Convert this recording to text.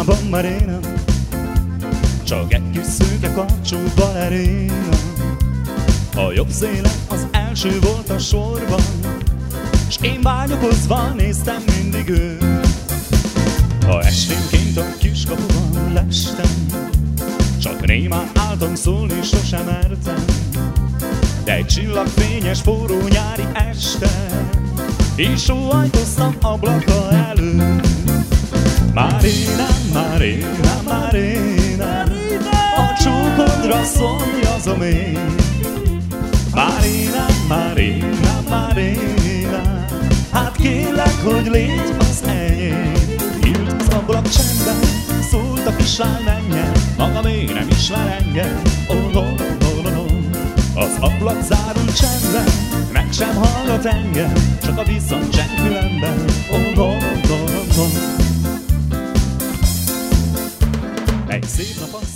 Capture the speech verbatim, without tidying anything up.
Szobában már énem, csak egy kis szőke karcsú balerina. A jobb széle az első volt a sorban, s én vágyakozva néztem mindig őt. Ha esténként a kiskapuban lestem, csak némán álltam szólni, sosem mertem. De egy csillagfényes, forró nyári este így sóhajtoztam ablaka előtt. Marina, Marina, Marina, a csókodra szomjazom én. Marina, Marina, Marina, hát kérlek, hogy légy az enyém. Nyílt az ablak csendben, szólt a kislány, menjen, magam én nem ismer engem. Oh, no, no, no, no. Az ablak zárult csendben, meg sem hallgat engem, csak a visszacsend fülemben. Oh, no, no, no, no. Egy szép nap az